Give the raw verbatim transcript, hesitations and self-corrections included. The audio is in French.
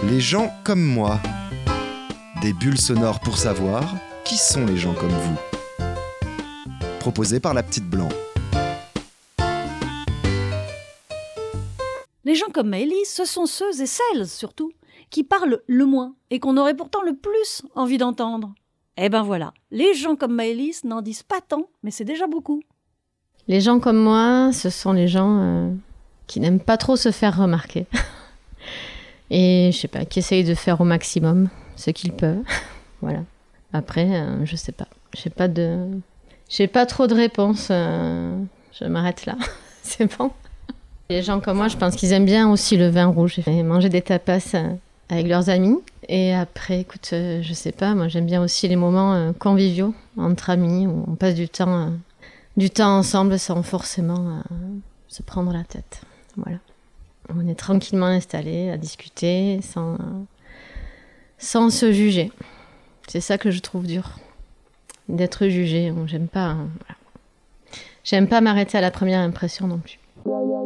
Les gens comme moi. Des bulles sonores pour savoir qui sont les gens comme vous. Proposé par la petite Blanc. Les gens comme Maëlys, ce sont ceux et celles, surtout, qui parlent le moins et qu'on aurait pourtant le plus envie d'entendre. Eh ben voilà, les gens comme Maëlys n'en disent pas tant, mais c'est déjà beaucoup. Les gens comme moi, ce sont les gens euh, qui n'aiment pas trop se faire remarquer. Et je sais pas, qui essayent de faire au maximum ce qu'ils peuvent. Voilà. Après, euh, je sais pas. J'ai pas de... J'ai pas trop de réponses. Euh... Je m'arrête là. C'est bon. Les gens comme moi, je pense qu'ils aiment bien aussi le vin rouge et manger des tapas euh, avec leurs amis. Et après, écoute, euh, je sais pas, moi j'aime bien aussi les moments euh, conviviaux entre amis où on passe du temps, euh, du temps ensemble sans forcément euh, se prendre la tête. Voilà. On est tranquillement installés à discuter sans, euh, sans se juger. C'est ça que je trouve dur, d'être jugé. Bon, j'aime pas, hein, voilà. J'aime pas m'arrêter à la première impression non plus.